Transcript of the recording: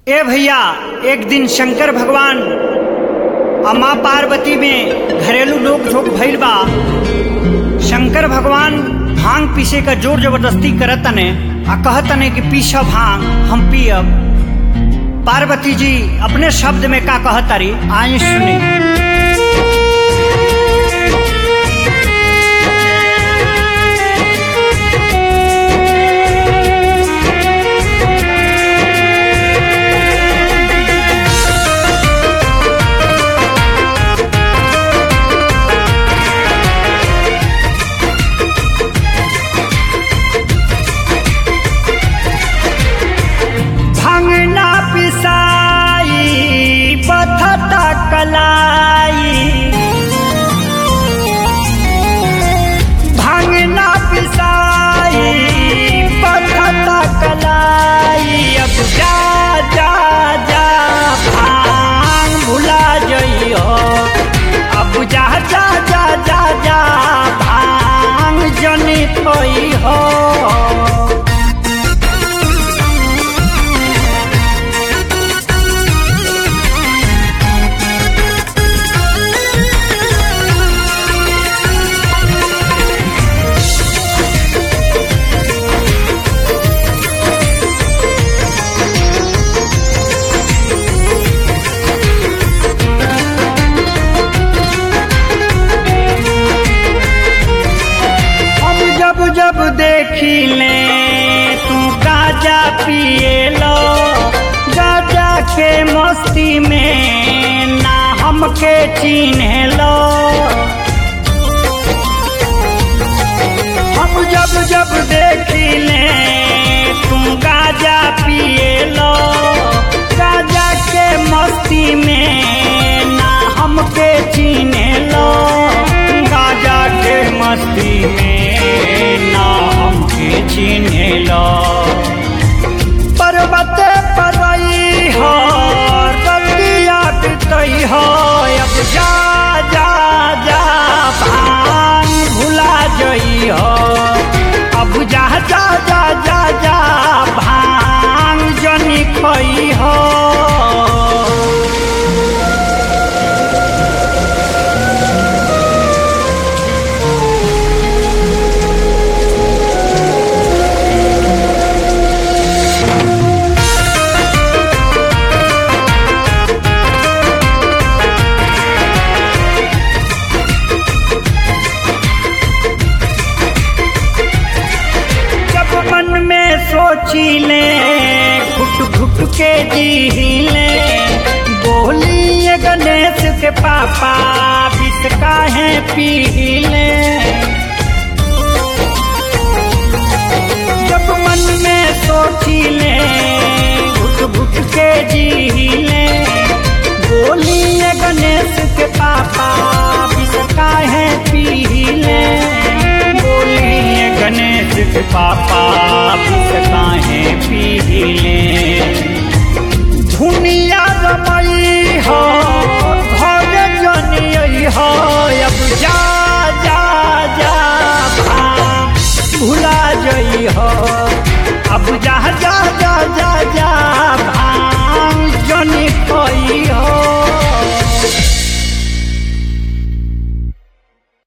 ए भैया, एक दिन शंकर भगवान और माँ पार्वती में घरेलू नोक झोंक भइल बा। शंकर भगवान भांग पीसे का जोर जबरदस्ती करतने आ कहतने कि पीछा भांग हम पियब। पार्वती जी अपने शब्द में का कहतारी, आइए सुनी। कलाई भांगना पिसाई पथता कलाई। अब जा जा जा भांग भुला जइयो। अब जा जा जा जा जा भांग जनी खोई हो। जब देखी ले तू गाजा पिए लो, गाजा के मस्ती में ना हमके चिन्हे लो। हम जब देखी ले तू गाजा पिए लो, गाजा के मस्ती में ना हमके चिन्हे लो। गाजा के मस्ती में ना हमके चिन्हे लो। पर्वत पर हो रतिया बितई हो। अब जा जा जा भांग भुला जई हो। अब जा जा जा जा जा भांग जनी खोई हो। सोचीले घुट घुट के जीले, बोलिए गणेश के पापा विष काहे पीले। जब मन में सोचीले घुट घुट के जीले, बोलिए गणेश के पापा विष काहे पीले। बोलिए गणेश के पापा विष काहे पीले। दुनिया रमई हो घर जनियई हो। अब जा जा जा भांग भुला जई हो। अब जा जा जा जा जा